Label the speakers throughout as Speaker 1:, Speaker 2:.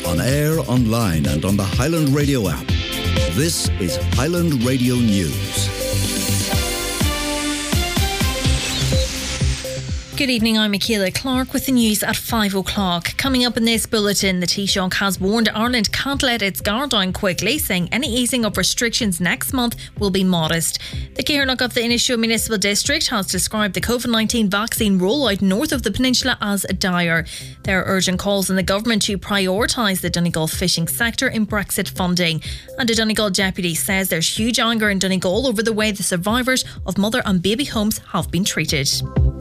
Speaker 1: On air, online and on the Highland Radio app. This is Highland Radio News.
Speaker 2: Good evening, I'm Michaela Clark with the news at 5 o'clock. Coming up in this bulletin, the Taoiseach has warned Ireland can't let its guard down quickly, saying any easing of restrictions next month will be modest. The Cathaoirleach of the Inisho Municipal District has described the COVID-19 vaccine rollout north of the peninsula as dire. There are urgent calls on the government to prioritise the Donegal fishing sector in Brexit funding. And a Donegal deputy says there's huge anger in Donegal over the way the survivors of mother and baby homes have been treated.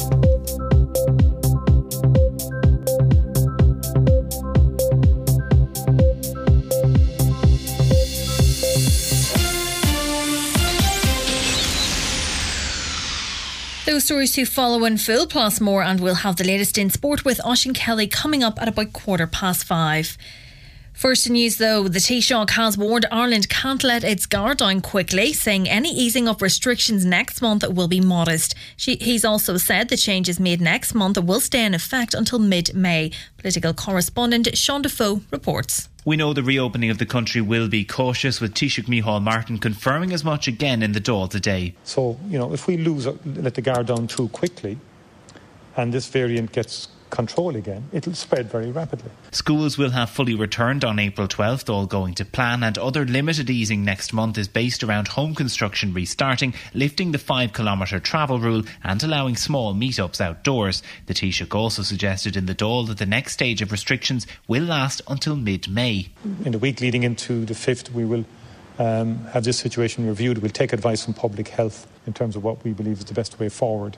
Speaker 2: Those stories to follow in full, plus more, and we'll have the latest in sport with Oisín Kelly coming up at about 5:15. First in news though, the Taoiseach has warned Ireland can't let its guard down quickly, saying any easing of restrictions next month will be modest. He's also said the changes made next month will stay in effect until mid-May. Political correspondent Sean Defoe reports.
Speaker 3: We know the reopening of the country will be cautious, with Taoiseach Micheál Martin confirming as much again in the Dáil today.
Speaker 4: So, if we let the guard down too quickly and this variant gets control again, it'll spread very rapidly.
Speaker 3: Schools will have fully returned on April 12th, all going to plan, and other limited easing next month is based around home construction restarting, lifting the 5-kilometre travel rule and allowing small meetups outdoors. The Taoiseach also suggested in the Dáil that the next stage of restrictions will last until mid-May.
Speaker 4: In the week leading into the 5th, we will have this situation reviewed. We'll take advice from public health in terms of what we believe is the best way forward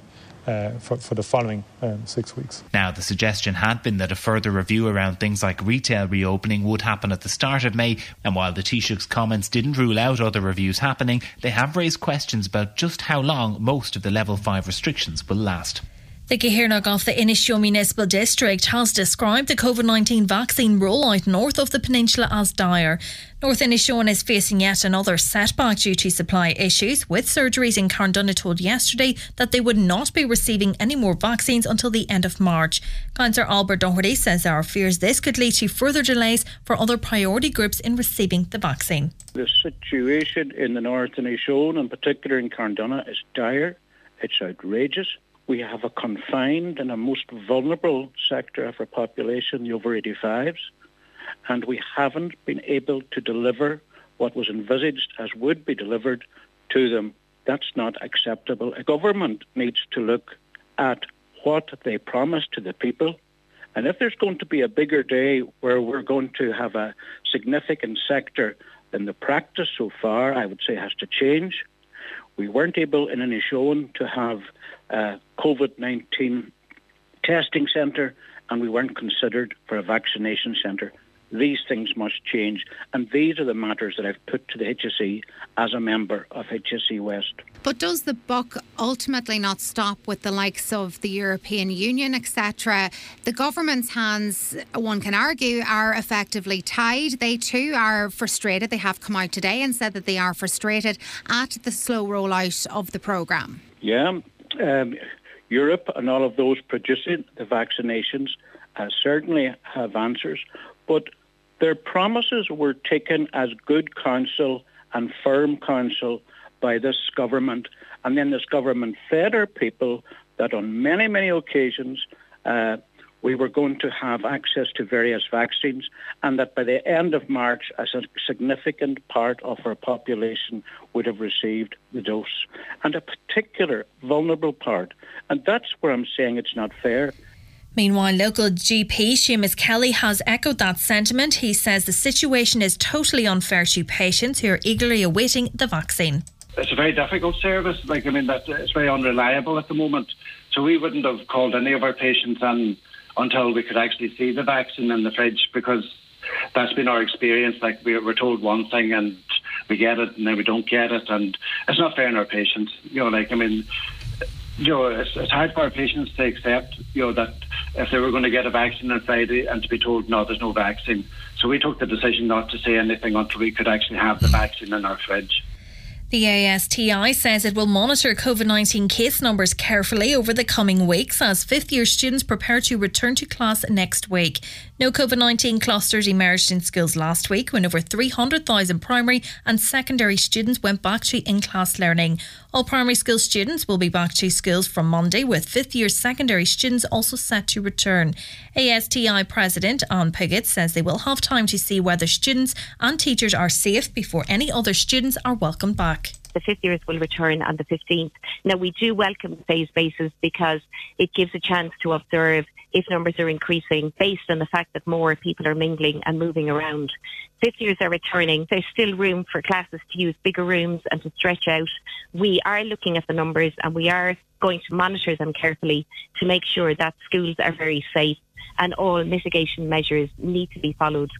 Speaker 4: for the following 6 weeks.
Speaker 3: Now, the suggestion had been that a further review around things like retail reopening would happen at the start of May, and while the Taoiseach's comments didn't rule out other reviews happening, they have raised questions about just how long most of the Level 5 restrictions will last.
Speaker 2: The Cathaoirleach of the Inisho Municipal District has described the COVID-19 vaccine rollout north of the peninsula as dire. North Inishowen is facing yet another setback due to supply issues, with surgeries in Carndonagh told yesterday that they would not be receiving any more vaccines until the end of March. Councillor Albert Doherty says there are fears this could lead to further delays for other priority groups in receiving the vaccine.
Speaker 5: The situation in the North Inishowen, in particular in Carndonagh, is dire. It's outrageous. We have a confined and a most vulnerable sector of our population, the over 85s, and we haven't been able to deliver what was envisaged as would be delivered to them. That's not acceptable. A government needs to look at what they promise to the people, and if there's going to be a bigger day where we're going to have a significant sector, then the practice so far, I would say, has to change. We weren't able in Inishowen to have a COVID-19 testing centre, and we weren't considered for a vaccination centre. These things must change, and these are the matters that I've put to the HSE as a member of HSE West.
Speaker 6: But does the buck ultimately not stop with the likes of the European Union, etc.? The government's hands, one can argue, are effectively tied. They too are frustrated. They have come out today and said that they are frustrated at the slow rollout of the programme.
Speaker 5: Yeah, Europe and all of those producing the vaccinations certainly have answers, but their promises were taken as good counsel and firm counsel by this government, and then this government fed our people that on many, many occasions we were going to have access to various vaccines, and that by the end of March a significant part of our population would have received the dose, and a particular vulnerable part. And that's where I'm saying it's not fair.
Speaker 2: Meanwhile, local GP Seamus Kelly has echoed that sentiment. He says the situation is totally unfair to patients who are eagerly awaiting the vaccine.
Speaker 7: It's a very difficult service. That it's very unreliable at the moment. So we wouldn't have called any of our patients in until we could actually see the vaccine in the fridge, because that's been our experience. We're told one thing and we get it, and then we don't get it, and it's not fair on our patients. It's hard for our patients to accept, that if they were going to get a vaccine on Friday and to be told, no, there's no vaccine. So we took the decision not to say anything until we could actually have the vaccine in our fridge.
Speaker 2: The ASTI says it will monitor COVID-19 case numbers carefully over the coming weeks as fifth-year students prepare to return to class next week. No COVID-19 clusters emerged in schools last week when over 300,000 primary and secondary students went back to in-class learning. All primary school students will be back to schools from Monday, with fifth-year secondary students also set to return. ASTI President Anne Piggott says they will have time to see whether students and teachers are safe before any other students are welcomed back.
Speaker 8: The fifth years will return on the 15th. Now, we do welcome phased basis because it gives a chance to observe if numbers are increasing based on the fact that more people are mingling and moving around. Fifth years are returning. There's still room for classes to use bigger rooms and to stretch out. We are looking at the numbers and we are going to monitor them carefully to make sure that schools are very safe and all mitigation measures need to be followed.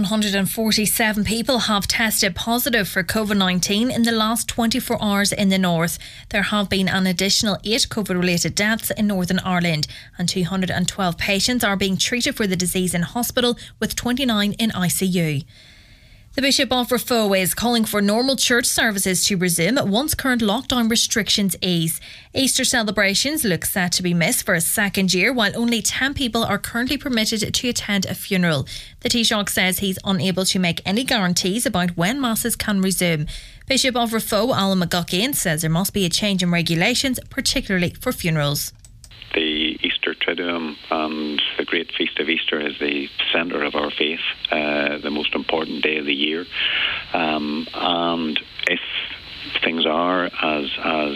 Speaker 2: 147 people have tested positive for COVID-19 in the last 24 hours in the north. There have been an additional 8 COVID-related deaths in Northern Ireland, and 212 patients are being treated for the disease in hospital, with 29 in ICU. The Bishop of Raphoe is calling for normal church services to resume once current lockdown restrictions ease. Easter celebrations look set to be missed for a second year, while only 10 people are currently permitted to attend a funeral. The Taoiseach says he's unable to make any guarantees about when masses can resume. Bishop of Raphoe, Alan McGuckian, says there must be a change in regulations, particularly for funerals.
Speaker 9: The Easter Triduum and the great feast of Easter is the centre of our faith, the most important day of the year. And if things are as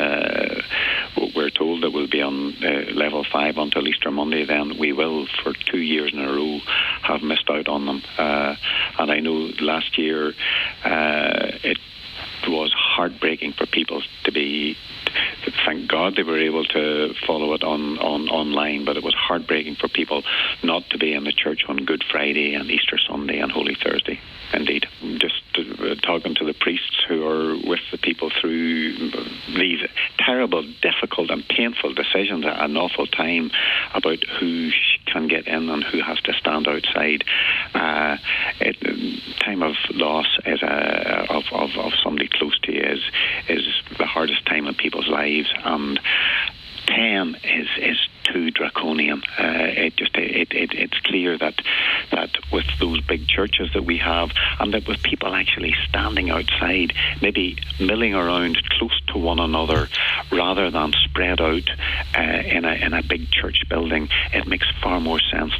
Speaker 9: we're told that we'll be on level 5 until Easter Monday, then we will, for 2 years in a row, have missed out on them. And I know last year it was heartbreaking for people to be. Thank God they were able to follow it on online, but it was heartbreaking for people not to be in the church on Good Friday and Easter Sunday and Holy Thursday. Indeed, just talking to the priests who are with the people through these terrible, difficult and painful decisions at an awful time about who can get in and who has to stand outside. Time of loss is of somebody close to you is the hardest time in people's lives, and 10 is too draconian. It's clear that with those big churches that we have, and that with people actually standing outside, maybe milling around close to one another rather than spread out in a big church building, it makes far more sense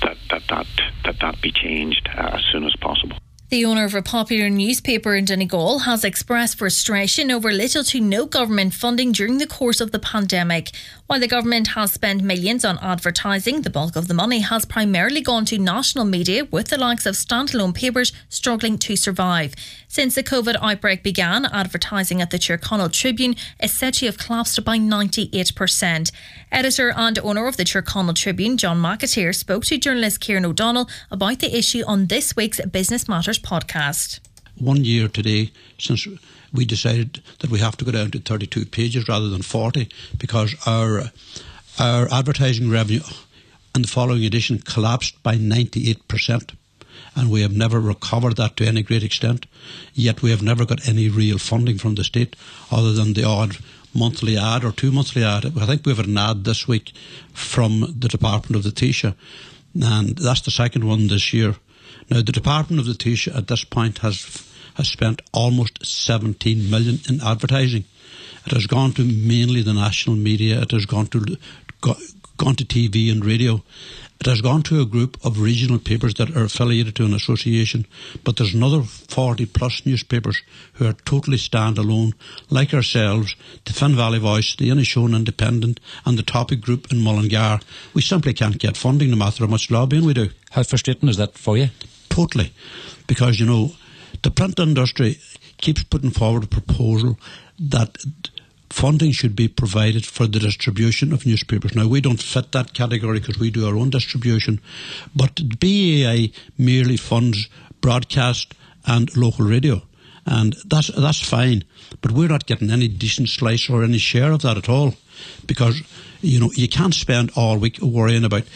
Speaker 9: that be changed as soon as possible.
Speaker 2: The owner of a popular newspaper in Donegal has expressed frustration over little to no government funding during the course of the pandemic. While the government has spent millions on advertising, the bulk of the money has primarily gone to national media, with the likes of standalone papers struggling to survive. Since the COVID outbreak began, advertising at the Tyrconnell Tribune is said to have collapsed by 98%. Editor and owner of the Tyrconnell Tribune, John McAteer, spoke to journalist Kieran O'Donnell about the issue on this week's Business Matters podcast.
Speaker 10: 1 year today since we decided that we have to go down to 32 pages rather than 40, because our advertising revenue in the following edition collapsed by 98%, and we have never recovered that to any great extent. Yet we have never got any real funding from the state other than the odd monthly ad or 2 monthly ad. I think we have an ad this week from the Department of the Taoiseach, and that's the second one this year. Now, the Department of the Taoiseach at this point has spent almost 17 million in advertising. It has gone to mainly the national media. It has gone to TV and radio. It has gone to a group of regional papers that are affiliated to an association, but there's another 40 plus newspapers who are totally standalone, like ourselves, the Finn Valley Voice, the Inishowen Independent and the Topic Group in Mullingar. We simply can't get funding no matter how much lobbying we do.
Speaker 11: How frustrating is that for you?
Speaker 10: Totally, because, you know, the print industry keeps putting forward a proposal that funding should be provided for the distribution of newspapers. Now, we don't fit that category because we do our own distribution, but the BAI merely funds broadcast and local radio, and that's fine, but we're not getting any decent slice or any share of that at all, because, you know, you can't spend all week worrying about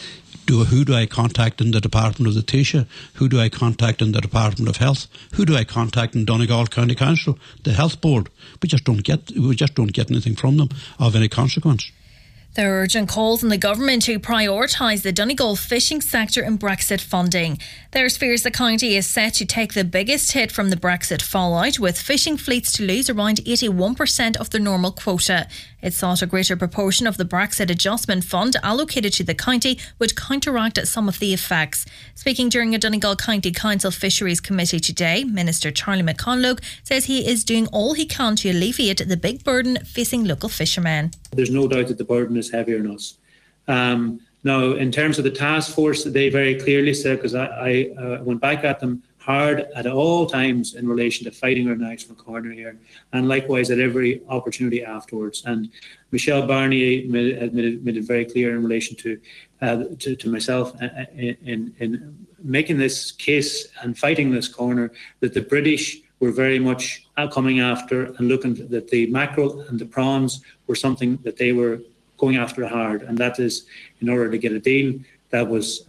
Speaker 10: Who do I contact in the Department of the Taoiseach? Who do I contact in the Department of Health? Who do I contact in Donegal County Council, the Health Board? We just don't get anything from them of any consequence.
Speaker 2: There are urgent calls on the government to prioritise the Donegal fishing sector in Brexit funding. There's fears the county is set to take the biggest hit from the Brexit fallout, with fishing fleets to lose around 81% of their normal quota. It thought a greater proportion of the Brexit Adjustment Fund allocated to the county would counteract some of the effects. Speaking during a Donegal County Council Fisheries Committee today, Minister Charlie McConlogue says he is doing all he can to alleviate the big burden facing local fishermen.
Speaker 11: There's no doubt that the burden is heavier on us. Now, in terms of the task force, they very clearly said, because I went back at them hard at all times in relation to fighting our knives from a corner here, and likewise at every opportunity afterwards. And Michelle Barnier made it very clear in relation to myself in making this case and fighting this corner that the British were very much coming after and looking that the mackerel and the prawns were something that they were going after hard, and that is in order to get a deal that was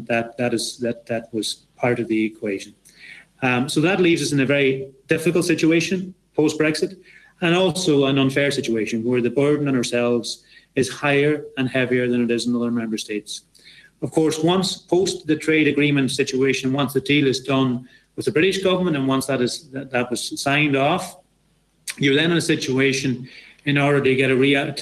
Speaker 11: that was part of the equation. So that leaves us in a very difficult situation post-Brexit, and also an unfair situation where the burden on ourselves is higher and heavier than it is in other member states. Of course, once post the trade agreement situation, once the deal is done with the British government, and once that was signed off, you're then in a situation in order to get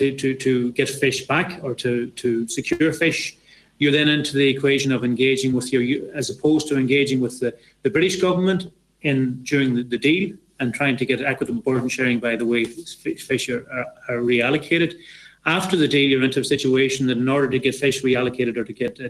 Speaker 11: to get fish back or to secure fish. You're then into the equation of engaging with as opposed to engaging with the British government during the deal and trying to get equitable burden sharing by the way fish are reallocated. After the deal, you're into a situation that in order to get fish reallocated or to get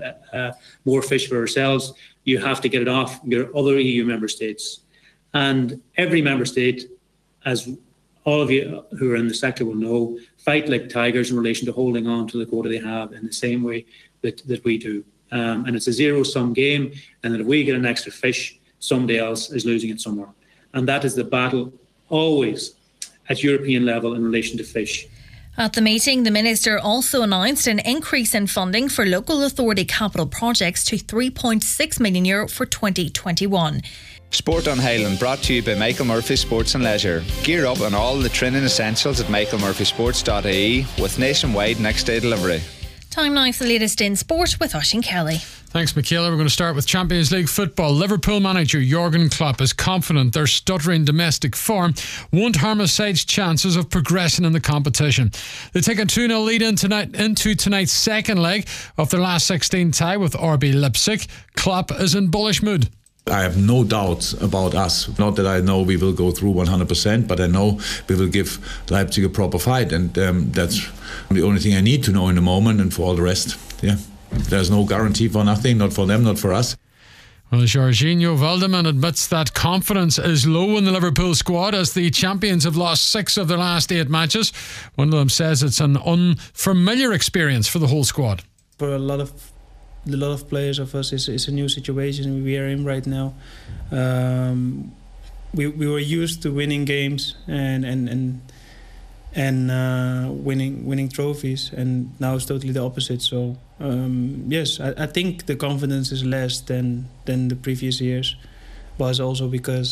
Speaker 11: more fish for ourselves, you have to get it off your other EU member states. And every member state, as all of you who are in the sector will know, fight like tigers in relation to holding on to the quota they have in the same way that we do. And it's a zero-sum game, and that if we get an extra fish, somebody else is losing it somewhere. And that is the battle always at European level in relation to fish.
Speaker 2: At the meeting, the Minister also announced an increase in funding for local authority capital projects to €3.6 million for 2021.
Speaker 12: Sport on Highland brought to you by Michael Murphy Sports and Leisure. Gear up on all the training essentials at michaelmurphysports.ie with nationwide next day delivery.
Speaker 2: Time now for the latest in sport with Oisín Kelly.
Speaker 13: Thanks, Michaela. We're going to start with Champions League football. Liverpool manager Jurgen Klopp is confident their stuttering domestic form won't harm his side's chances of progressing in the competition. They take a 2-0 lead into tonight's second leg of their last 16 tie with RB Leipzig. Klopp is in bullish mood.
Speaker 14: I have no doubts about us. Not that I know we will go through 100%, but I know we will give Leipzig a proper fight, and that's the only thing I need to know in the moment. And for all the rest, there's no guarantee for nothing, not for them, not for us.
Speaker 13: Well, Jorginho Veldeman admits that confidence is low in the Liverpool squad as the champions have lost 6 of their last 8 matches. One of them says it's an unfamiliar experience for the whole squad.
Speaker 15: For a lot of players of us, it's a new situation we are in right now. We were used to winning games and winning trophies, and now it's totally the opposite. So yes, I think the confidence is less than the previous years, but also because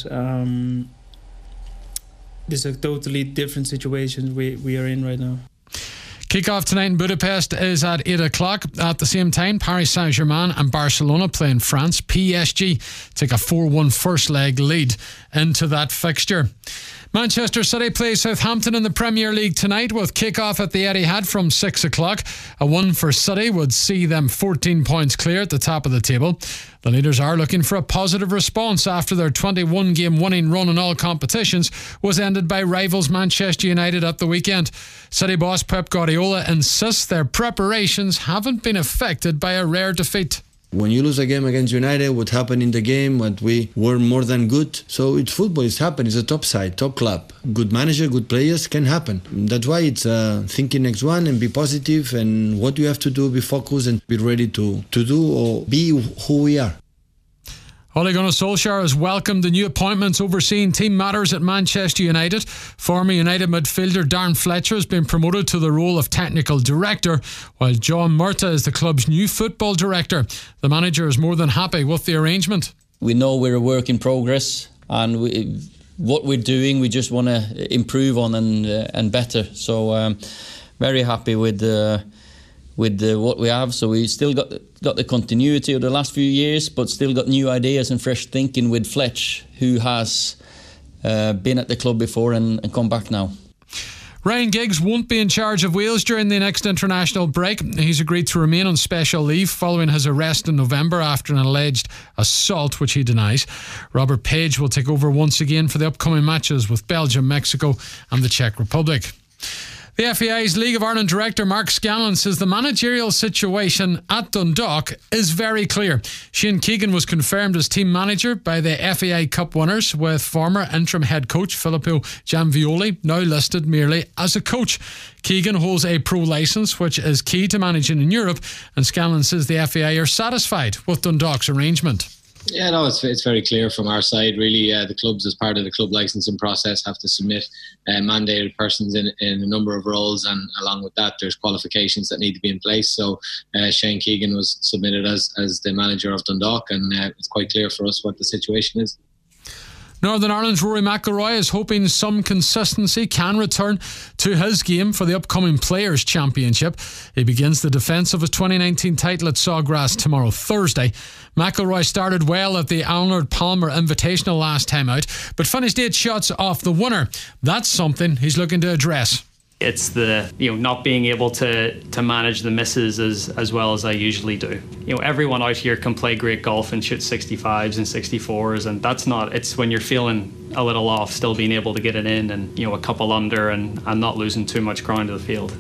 Speaker 15: this is a totally different situation we are in right now.
Speaker 13: Kick-off tonight in Budapest is at 8 o'clock. At the same time, Paris Saint-Germain and Barcelona play in France. PSG take a 4-1 first leg lead into that fixture. Manchester City play Southampton in the Premier League tonight with kick-off at the Etihad from 6 o'clock. A win for City would see them 14 points clear at the top of the table. The leaders are looking for a positive response after their 21-game winning run in all competitions was ended by rivals Manchester United at the weekend. City boss Pep Guardiola insists their preparations haven't been affected by a rare defeat.
Speaker 16: When you lose a game against United, what happened in the game, what we were more than good. So it's football, it's happened, it's a top side, top club. Good manager, good players can happen. That's why it's thinking next one and be positive, and what you have to do, be focused and be ready to do or be who we are.
Speaker 13: Ole Gunnar Solskjaer has welcomed the new appointments overseeing team matters at Manchester United. Former United midfielder Darren Fletcher has been promoted to the role of technical director, while John Murtagh is the club's new football director. The manager is more than happy with the arrangement.
Speaker 17: We know we're a work in progress, and what we're doing, we just want to improve on and better. So very happy with what we have. So we still got the continuity of the last few years, but still got new ideas and fresh thinking with Fletch, who has been at the club before and come back now.
Speaker 13: Ryan Giggs won't be in charge of Wales during the next international break. He's agreed to remain on special leave following his arrest in November after an alleged assault, which he denies. Robert Page will take over once again for the upcoming matches with Belgium, Mexico and the Czech Republic. The FAI's League of Ireland director Mark Scanlon says the managerial situation at Dundalk is very clear. Shane Keegan was confirmed as team manager by the FAI Cup winners, with former interim head coach Filippo Gianvioli now listed merely as a coach. Keegan holds a pro licence, which is key to managing in Europe, and Scanlon says the FAI are satisfied with Dundalk's arrangement.
Speaker 18: Yeah, no, it's very clear from our side, really. The clubs, as part of the club licensing process, have to submit mandated persons in a number of roles, and along with that, there's qualifications that need to be in place. So Shane Keegan was submitted as the manager of Dundalk, and it's quite clear for us what the situation is.
Speaker 13: Northern Ireland's Rory McIlroy is hoping some consistency can return to his game for the upcoming Players' Championship. He begins the defence of his 2019 title at Sawgrass tomorrow, Thursday. McIlroy started well at the Arnold Palmer Invitational last time out, but finished 8 shots off the winner. That's something he's looking to address.
Speaker 19: It's the not being able to manage the misses as well as I usually do. Everyone out here can play great golf and shoot 65s and 64s, and that's not. It's when you're feeling a little off, still being able to get it in and a couple under and not losing too much ground to the field.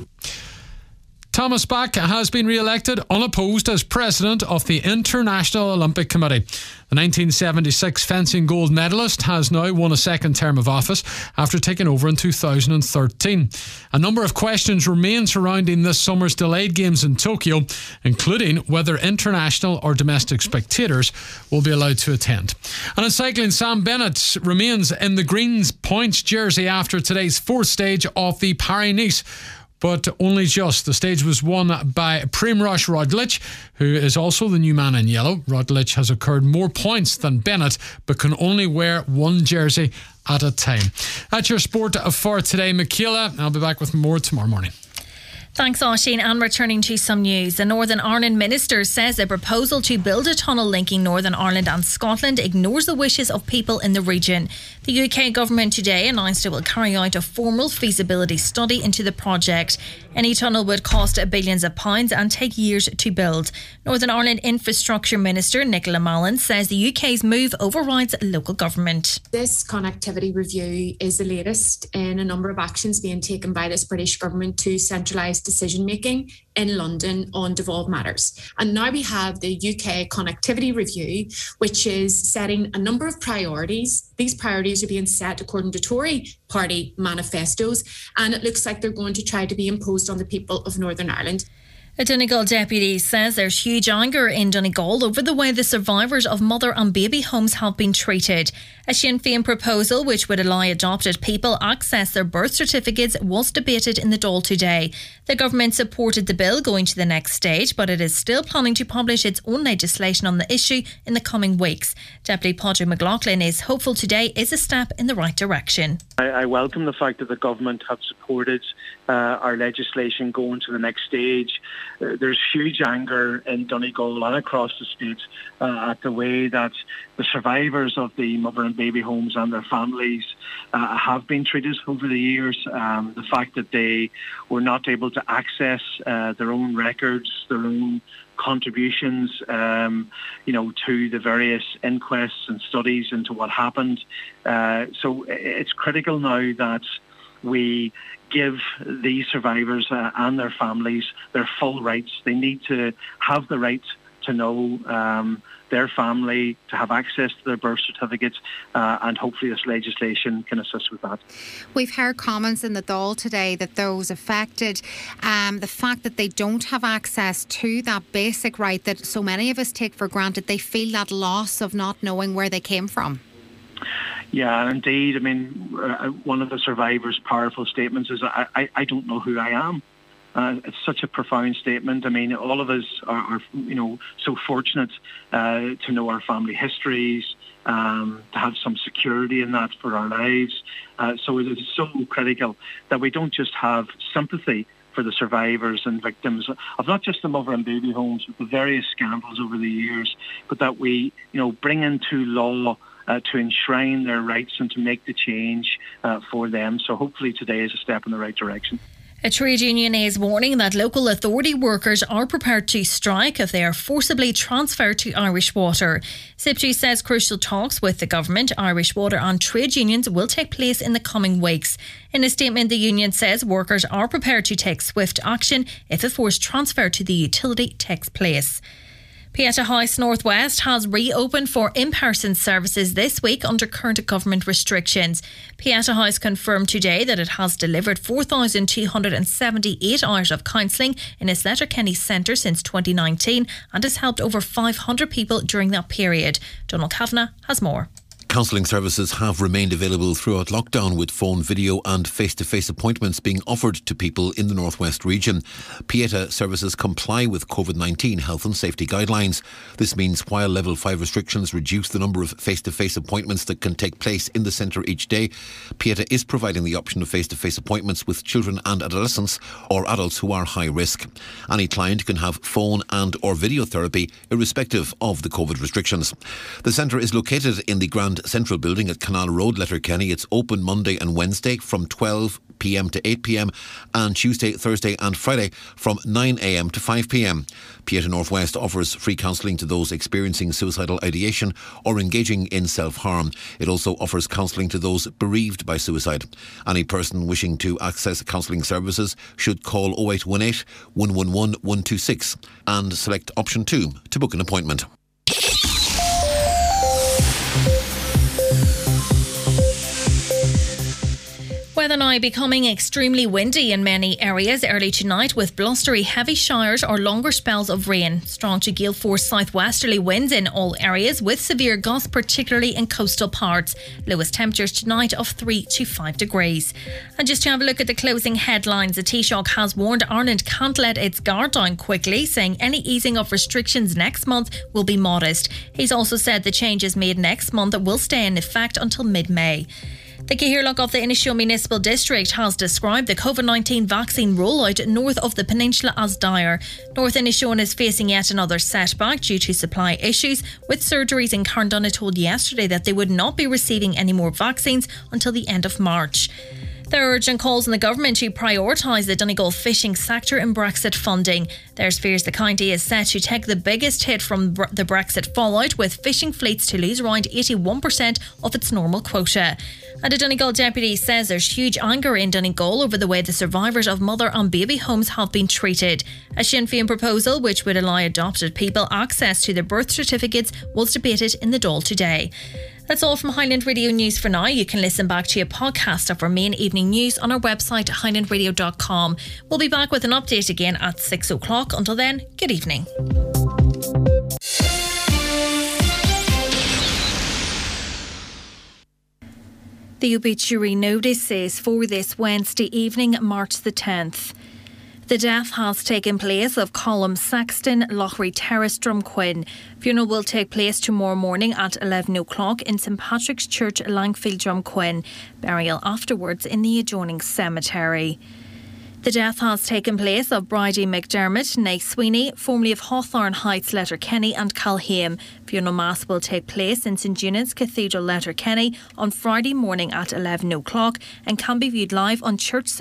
Speaker 19: Thomas Bach has been re-elected unopposed as president of the International Olympic Committee. The 1976 fencing gold medalist has now won a second term of office after taking over in 2013. A number of questions remain surrounding this summer's delayed games in Tokyo, including whether international or domestic spectators will be allowed to attend. And in cycling, Sam Bennett remains in the Greens Points jersey after today's fourth stage of the Paris-Nice. But only just. The stage was won by Primož Roglič, who is also the new man in yellow. Roglič has accrued more points than Bennett, but can only wear one jersey at a time. That's your sport for today, Michaela. I'll be back with more tomorrow morning.
Speaker 2: Thanks, Oisín. And returning to some news, the Northern Ireland Minister says a proposal to build a tunnel linking Northern Ireland and Scotland ignores the wishes of people in the region. The UK government today announced it will carry out a formal feasibility study into the project. Any tunnel would cost billions of pounds and take years to build. Northern Ireland Infrastructure Minister Nicola Mallon says the UK's move overrides local government.
Speaker 20: This connectivity review is the latest in a number of actions being taken by this British government to centralise decision-making in London on devolved matters. And now we have the UK Connectivity Review, which is setting a number of priorities. These priorities are being set according to Tory party manifestos, and it looks like they're going to try to be imposed on the people of Northern Ireland.
Speaker 2: A Donegal deputy says there's huge anger in Donegal over the way the survivors of mother and baby homes have been treated. A Sinn Féin proposal which would allow adopted people access their birth certificates was debated in the Dáil today. The government supported the bill going to the next stage, but it is still planning to publish its own legislation on the issue in the coming weeks. Deputy Padraig McLaughlin is hopeful today is a step in the right direction.
Speaker 5: I welcome the fact that the government have supported our legislation going to the next stage. There's huge anger in Donegal and across the state at the way that the survivors of the mother and baby homes and their families have been treated over the years. The fact that they were not able to access their own records, their own contributions, to the various inquests and studies into what happened. So it's critical now that we give these survivors and their families their full rights. They need to have the right to know their family, to have access to their birth certificates, and hopefully this legislation can assist with that.
Speaker 6: We've heard comments in the Dáil today that those affected, the fact that they don't have access to that basic right that so many of us take for granted, they feel that loss of not knowing where they came from.
Speaker 5: Yeah, indeed. I mean, one of the survivors' powerful statements is, I don't know who I am. It's such a profound statement. I mean, all of us are so fortunate to know our family histories, to have some security in that for our lives. So it is so critical that we don't just have sympathy for the survivors and victims of not just the mother and baby homes, but the various scandals over the years, but that we, bring into law to enshrine their rights and to make the change for them. So hopefully today is a step in the right direction.
Speaker 2: A trade union is warning that local authority workers are prepared to strike if they are forcibly transferred to Irish Water. SIPTU says crucial talks with the government, Irish Water and trade unions will take place in the coming weeks. In a statement, the union says workers are prepared to take swift action if a forced transfer to the utility takes place. Pieta House Northwest has reopened for in-person services this week under current government restrictions. Pieta House confirmed today that it has delivered 4,278 hours of counselling in its Letterkenny centre since 2019 and has helped over 500 people during that period. Donald Kavanagh has more.
Speaker 21: Counselling services have remained available throughout lockdown, with phone, video and face-to-face appointments being offered to people in the Northwest region. Pieta services comply with COVID-19 health and safety guidelines. This means while Level 5 restrictions reduce the number of face-to-face appointments that can take place in the centre each day, Pieta is providing the option of face-to-face appointments with children and adolescents or adults who are high risk. Any client can have phone and or video therapy irrespective of the COVID restrictions. The centre is located in the Grand Central Building at Canal Road, Letterkenny. It's open Monday and Wednesday from 12 p.m. to 8 p.m. and Tuesday, Thursday and Friday from 9 a.m. to 5 p.m. Pieta Northwest offers free counselling to those experiencing suicidal ideation or engaging in self-harm. It also offers counselling to those bereaved by suicide. Any person wishing to access counselling services should call 0818 111 126 and select option 2 to book an appointment.
Speaker 2: Weather now becoming extremely windy in many areas early tonight, with blustery heavy showers or longer spells of rain. Strong to gale force southwesterly winds in all areas, with severe gusts particularly in coastal parts. Lowest temperatures tonight of 3 to 5 degrees. And just to have a look at the closing headlines, the Taoiseach has warned Ireland can't let its guard down quickly, saying any easing of restrictions next month will be modest. He's also said the changes made next month will stay in effect until mid-May. The Cathaoirleach of the Inishowen Municipal District has described the COVID-19 vaccine rollout north of the peninsula as dire. North Inishowen is facing yet another setback due to supply issues, with surgeries in Carndonagh told yesterday that they would not be receiving any more vaccines until the end of March. There are urgent calls on the government to prioritise the Donegal fishing sector in Brexit funding. There's fears the county is set to take the biggest hit from the Brexit fallout, with fishing fleets to lose around 81% of its normal quota. And a Donegal deputy says there's huge anger in Donegal over the way the survivors of mother and baby homes have been treated. A Sinn Féin proposal which would allow adopted people access to their birth certificates was debated in the Dáil today. That's all from Highland Radio News for now. You can listen back to a podcast of our main evening news on our website, highlandradio.com. We'll be back with an update again at 6 o'clock. Until then, good evening. The obituary notice is for this Wednesday evening, March the 10th. The death has taken place of Colm Sexton, Lochry Terrace, Drumquin. Funeral will take place tomorrow morning at 11 o'clock in St Patrick's Church, Langfield, Drumquin. Burial afterwards in the adjoining cemetery. The death has taken place of Bridie McDermott, née Sweeney, formerly of Hawthorne Heights, Letterkenny and Calhame. Funeral mass will take place in St Eunan's Cathedral, Letterkenny on Friday morning at 11 o'clock and can be viewed live on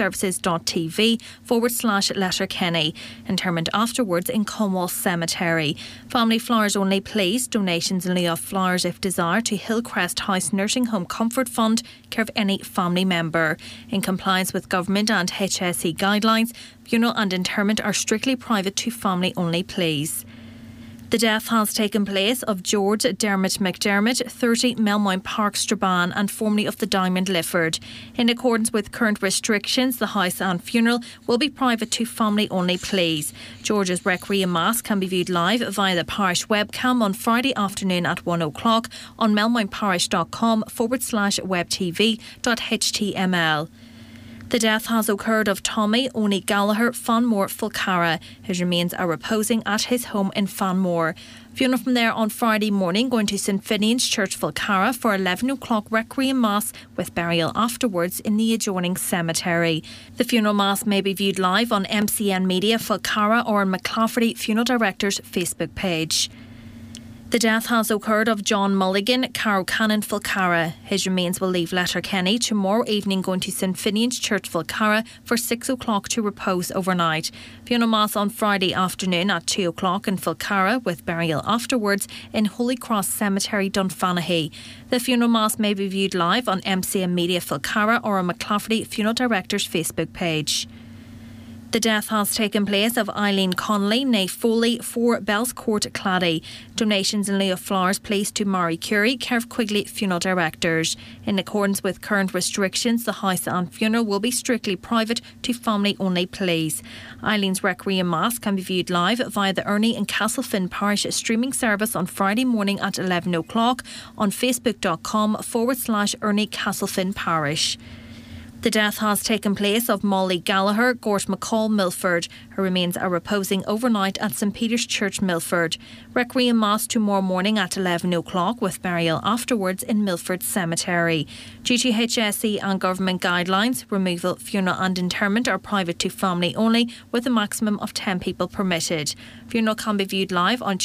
Speaker 2: churchservices.tv/Letterkenny. Interment afterwards in Cornwall Cemetery. Family flowers only, please. Donations in lieu of flowers if desired to Hillcrest House Nursing Home Comfort Fund, care of any family member. In compliance with government and HSE guidelines, funeral and interment are strictly private to family only, please. The death has taken place of George Dermot McDermott, 30, Melmount Park, Strabane, and formerly of the Diamond, Lifford. In accordance with current restrictions, the house and funeral will be private to family only, please. George's Requiem Mass can be viewed live via the parish webcam on Friday afternoon at 1 o'clock on melmountparish.com/webtv.html. The death has occurred of Tommy Oni Gallagher, Fanmore, Fulcarra. His remains are reposing at his home in Fanmore. Funeral from there on Friday morning, going to St Finian's Church, Fulcarra for 11 o'clock Requiem Mass with burial afterwards in the adjoining cemetery. The funeral mass may be viewed live on MCN Media, Fulcarra or on McClafferty Funeral Director's Facebook page. The death has occurred of John Mulligan, Carrow Cannon, Fulcarra. His remains will leave Letterkenny tomorrow evening, going to St Finian's Church, Fulcarra for 6 o'clock to repose overnight. Funeral Mass on Friday afternoon at 2 o'clock in Fulcarra with burial afterwards in Holy Cross Cemetery, Dunfanaghy. The funeral mass may be viewed live on MCM Media, Fulcarra or on McClafferty Funeral Director's Facebook page. The death has taken place of Eileen Connolly, née Foley, 4 Bells Court, Claddagh. Donations in lieu of flowers placed to Mary Curie, Kerv Quigley Funeral Directors. In accordance with current restrictions, the house and funeral will be strictly private to family only, please. Eileen's Requiem Mass can be viewed live via the Ernie and Castlefin Parish streaming service on Friday morning at 11 o'clock on facebook.com/Ernie Castlefin Parish. The death has taken place of Molly Gallagher, Gort McCall, Milford. Her remains are reposing overnight at St Peter's Church, Milford. Requiem Mass tomorrow morning at 11 o'clock with burial afterwards in Milford Cemetery. GTHSE and government guidelines, removal, funeral and interment are private to family only with a maximum of 10 people permitted. Funeral can be viewed live on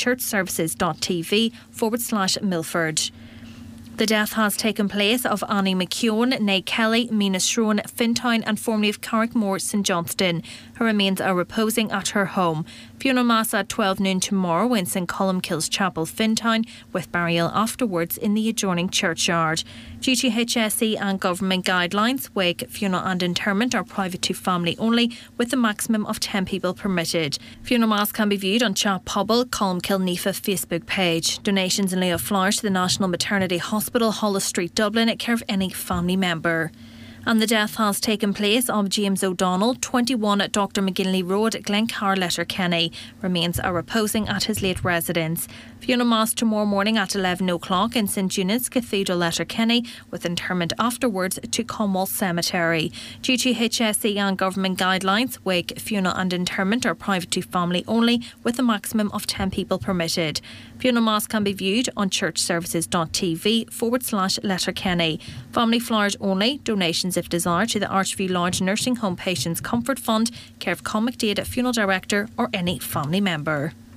Speaker 2: churchservices.tv/Milford. The death has taken place of Annie McKeown, née Kelly, Minestrone, Fintown and formerly of Carrickmore, St Johnston. Her remains are reposing at her home. Funeral Mass at 12 noon tomorrow in St Columkille's Chapel, Fintown, with burial afterwards in the adjoining churchyard. GTHSE and government guidelines, wake, funeral and interment are private to family only with a maximum of 10 people permitted. Funeral Mass can be viewed on Chap Pobble, Columkill NIFA Facebook page. Donations in lieu of flowers to the National Maternity Hospital, Hollis Street, Dublin, at care of any family member. And the death has taken place of James O'Donnell, 21 at Dr McGinley Road, Glencar, Letterkenny. Remains are reposing at his late residence. Funeral Mass tomorrow morning at 11 o'clock in St Eunice Cathedral, Letterkenny, with interment afterwards to Comwall Cemetery. GTHSE and government guidelines, wake, funeral and interment are private to family only with a maximum of 10 people permitted. Funeral Mass can be viewed on churchservices.tv/Letterkenny. Family flowers only, donations if desired to the Archview Lodge Nursing Home Patients Comfort Fund, care of Comic Data Funeral Director or any family member.